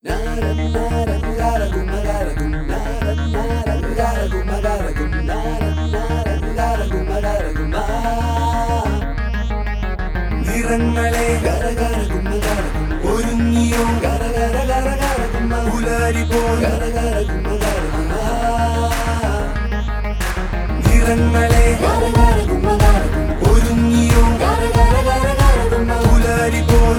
നിറങ്ങളെ ഒരുങ്ങിയോ പുലരി പോൽ നിറങ്ങളെ ഒരുങ്ങിയോ പുലരി പോൽ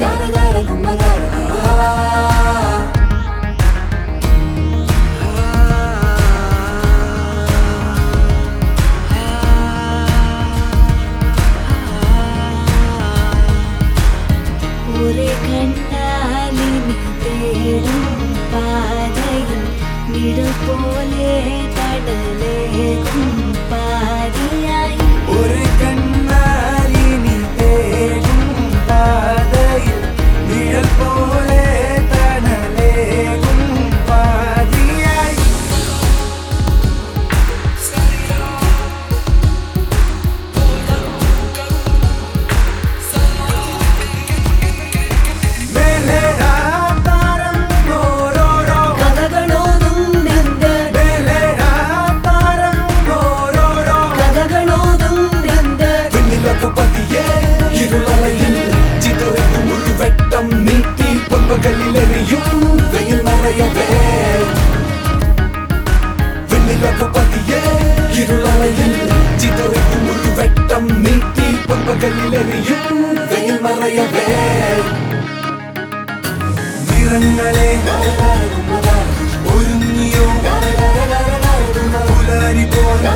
ഒരു കണ്ണാലിനി തേടും പാതയിൽ നിഴൽ പോലെ തടലേകും പാതിയായി ഒരു കണ്ണാലിനി തേടും പാതയിൽ നിഴൽ പോലെ തണലേകും പാതിയായി ിലെറിയും വെയിൽ മറയവേ വെണ്ണിലൊക്കെ പതിയെ ഇരുളറയിൽ ചിതറിക്കും ഒരു വെട്ടം നീട്ടി പൊൻപകലിലെറിയും വെയിൽ മറയവേ നിറങ്ങളെ ഒരുങ്ങിയോ പുലരി പോലെ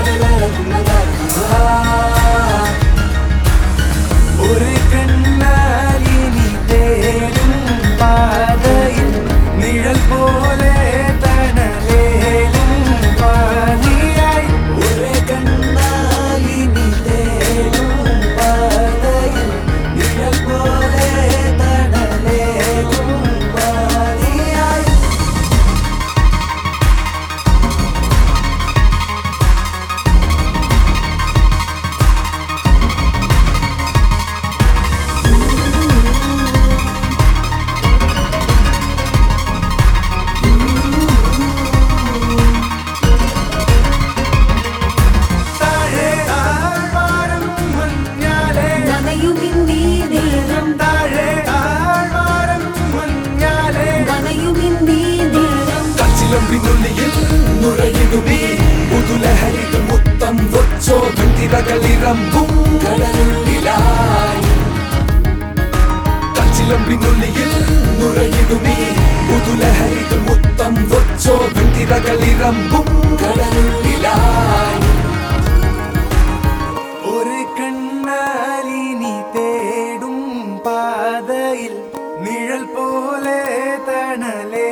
ഒരു കണ്ണാലിനി തേടും പാതയിൽ നിഴൽ പോലെ തണലേലും പാതിയായി ഒരു കണ്ണാലിനി തേടും പാതയിൽ നിഴൽ പോലെ തണലേലും പാതിയായി ിനുള്ളിൽ നുഴയിടുമീ പുതുലഹരികൾ മുത്തം വച്ചോ വെണ്ടിരകളിറമ്പും കടലുള്ളിലായി കച്ചിലമ്പിനുള്ളിൽ നുഴയിടുമീ പുതുലഹരികൾ മുത്തം വച്ചോ വെണ്ടിരകളിറമ്പും കടലുള്ളിലായി ഒരു കണ്ണാലിനി തേടും പാതയിൽ നിഴൽ പോലെ തണലേ